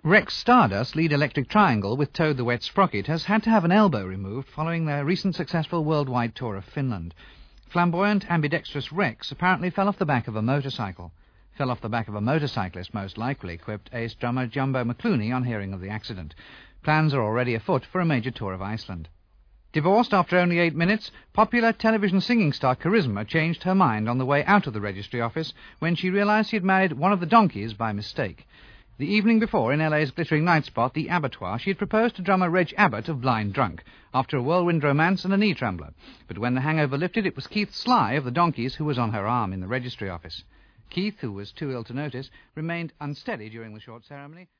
Rex Stardust, lead Electric Triangle with Toad the Wet Sprocket, has had to have an elbow removed following their recent successful worldwide tour of Finland. Flamboyant, ambidextrous Rex apparently fell off the back of a motorcycle. Fell off the back of a motorcyclist, most likely, quipped ace drummer Jumbo McClooney on hearing of the accident. Plans are already afoot for a major tour of Iceland. Divorced after only 8 minutes, popular television singing star Charisma changed her mind on the way out of the registry office when she realized she had married one of the donkeys by mistake. The evening before, in LA's glittering night spot, the Abattoir, she had proposed to drummer Reg Abbott of Blind Drunk, after a whirlwind romance and a knee trembler. But when the hangover lifted, it was Keith Sly of the Donkeys who was on her arm in the registry office. Keith, who was too ill to notice, remained unsteady during the short ceremony.